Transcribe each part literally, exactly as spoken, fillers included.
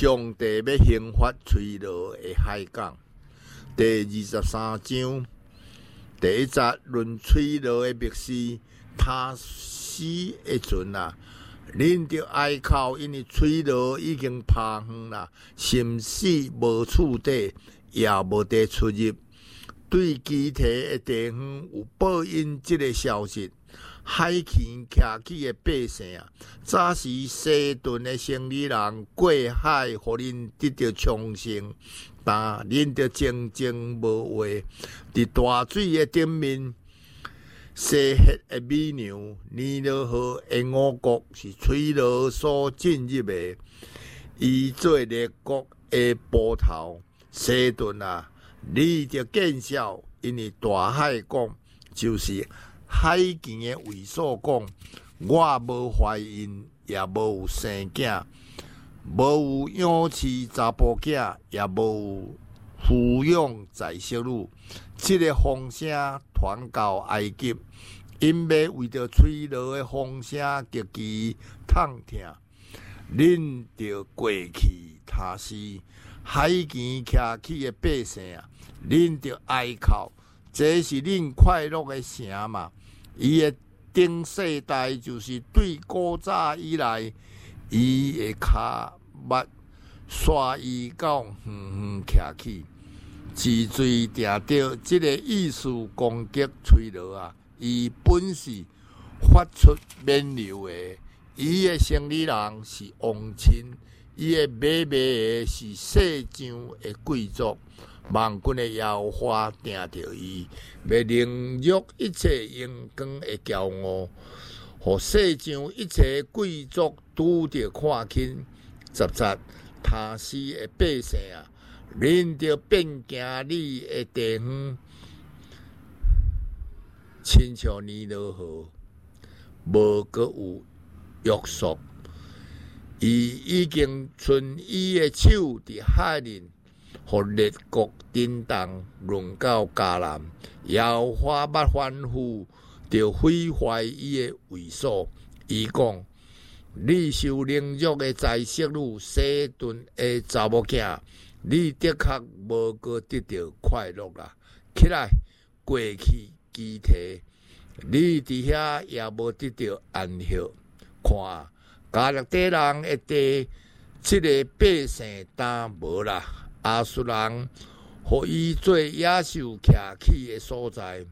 上帝要兴发吹落的海港。第二十三章第一节论吹落的密事，他死的阵啊，恁着哀哭，因为吹落已经趴远啦，心死无厝底，也无地出入。对基体的地方有报应这个消息。海前徛起的百姓啊，早时西顿的生理人过海，互恁得到重生，但恁着静静无话。伫大水的顶面，西黑的美娘，尼罗河的五国是吹罗所进入的，伊做列国的波头。西顿啊，你着见笑，因为大海讲就是。海前的为所讲，我无怀孕，也无有生囝，无有养饲查甫囝，也无有抚养在色女。这个风声传到埃及，因要为着吹落的风声极其痛疼，恁着过去他死。海前徛起的百姓啊，恁着哀哭，这是恁快乐的声嘛？伊的顶世代就是对古早以来，伊的骹目刷伊到远远徛起，之最定着即个意思攻击吹落啊！伊本是发出免流的，伊的生理人是王亲，伊的买卖的是世上的贵族。万军的耶和华定着伊，要凌辱一切阳光的骄傲，互世上一切贵族拄着看轻。十节，他死的百姓啊，恁着变行你的地方，亲像尼罗河，无阁有约束。伊已经伸伊的手伫海里。互列国震动，论到迦南，耶和华捌吩咐，就毁坏伊的卫所。伊讲：你受凌辱的在色女西顿的查某囝，你的确无过得到快乐啦！起来，过去基体，你伫遐也无得到安息。看，加勒底人的地，这个百姓担无啦。亚述人，互伊做野兽徛起的所在，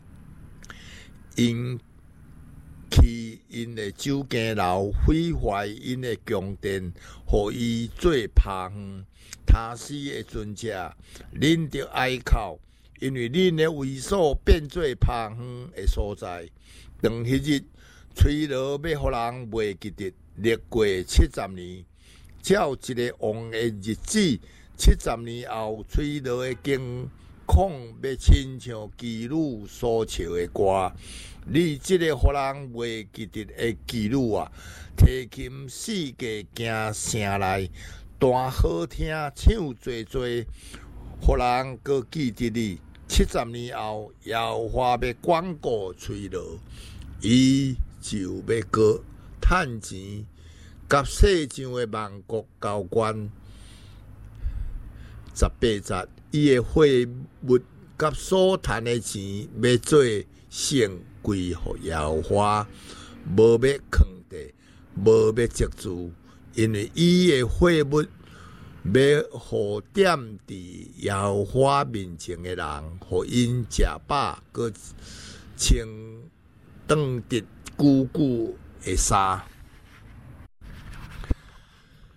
因去因的酒家楼毁坏因的宫殿，互伊做趴远。他死的尊者，恁着哀哭，因为恁的位所变做趴远的所在。当迄日吹落要互人袂记得，历过七十年，照一个王的日子。七十年后，吹落的经况要亲像妓女所唱的歌。你这个互人袂记得的妓女啊，提琴世界行城内，弹好听，唱做做，互人搁记得你。七十年后，耶和华要广告吹落，伊就要搁趁钱，甲世上的万国交关。十八节，伊的货物甲所赚的钱，要做献归互耶和华，无要藏地，无要积住，因为伊的货物要互点伫耶和华面前的人，互因食饱，搁穿当得久久的衫。